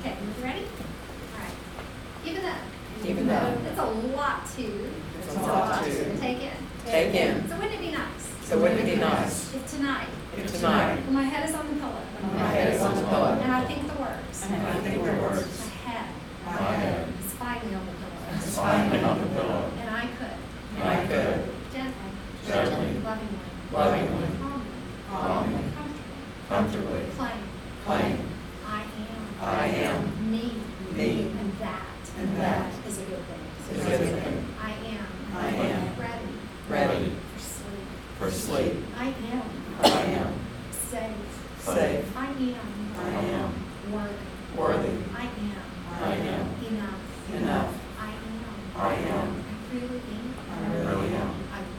Okay, you ready? All right. Even though. It's a lot to It's a lot to take in. take in. So wouldn't it be nice So wouldn't it be nice if tonight, if tonight when my head is on the pillow, my head is on the pillow and I think the words, and I think the words my my head is finally on the pillow, is finally on the pillow and I could and I could gently, lovingly, lovingly, calmly, calmly, comfortably claim, claim I I am am me, me, and that that is a good thing. is a good thing. I I am ready ready for sleep. for sleep. I am I am safe. safe. I I am worthy. worthy. I I am enough. enough. I I am. I really am. I really am.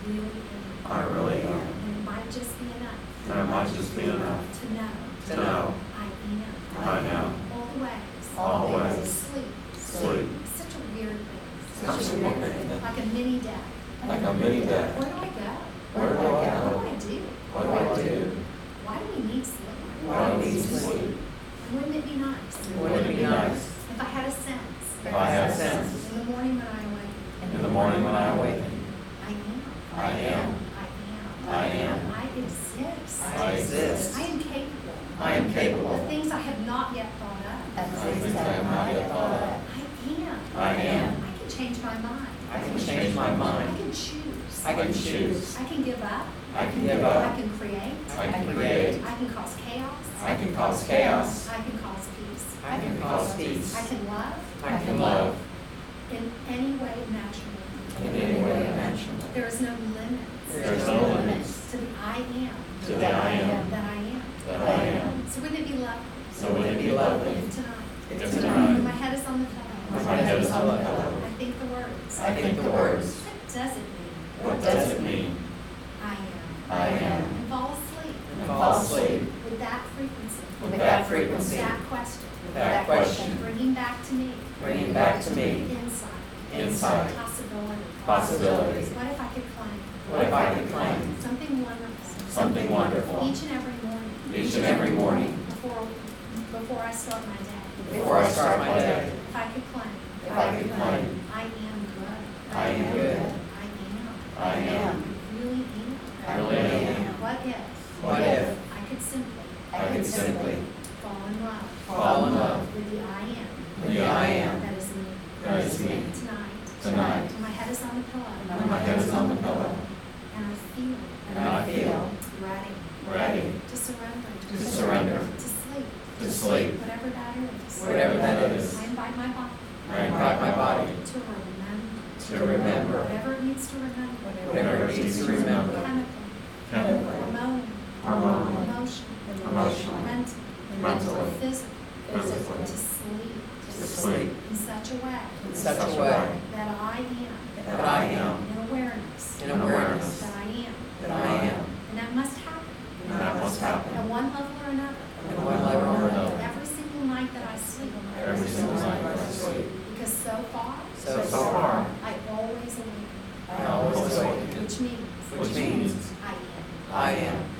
I really am. I really am. And it might just be enough And it might just be enough to know to know I I am all the ways. all the ways. Sleep. Sleep. Such a weird thing. Such a weird thing. Like a mini death. Like a mini death. Where do I go? Where do I What go? do I do? What do I do? Why do we need sleep? Why do we need sleep? And wouldn't it be nice? Wouldn't it be nice If I had a sense. if I had a sense In the morning when I awaken. in the morning when I awaken? I am. I am. I am. I am. I exist. I exist. I am capable. I am capable The things I have not yet thought of. of things I have not yet thought of. I am. I am. I can change my mind. I can change my I mind. can choose. I can choose. I can give up. I can give I up. can create. I can create. I can cause chaos. I can cause chaos. I can cause peace. I can cause peace. I can love I can love in any way imaginable. in any way imaginable. There is no limits. There is no limits to the I am. to the I am That I am. that I am. So wouldn't it be lovely So wouldn't it be lovely if tonight, if when tonight my head is on the pillow, my head is on the pillow, I think the words. I think the words, What does it mean? what does it mean? I am. I am. And fall asleep And fall asleep with that frequency. with that frequency, That question. that question, Bringing back to me. bringing back to me Insight. insight, Possibilities. possibilities. What if I could claim What if I could claim something wonderful? something wonderful Each and every morning. each and every morning Before I start my day. before I start my day? If I could claim. If I could claim I am good. I am good, I I am, really am. I really am. What if What if I could simply I could simply fall in love fall in love with the I am with the I am that is me. that is me Tonight. tonight? When my head is on the pillow. When my head is on the pillow And I feel. and I feel Ready. ready To surrender. to surrender, To sleep. to sleep, Whatever that is. whatever that is. I invite my body. I invite my body To remember. to remember Whatever it needs to remember. whatever it needs to remember, Chemical. chemical, Hormonal. hormonal, Emotional. emotional, Mental. mentally, Physical. physically, To sleep. to sleep In such a way. in such a way That I am. that I am In awareness. in awareness That I am. that I am, And that must happen. and that must happen At one level or another. at one level or another, Every single night that I sleep. every single night that I sleep. Because so far. So far, I always awaken. I always awaken, Which means. which means I am. I am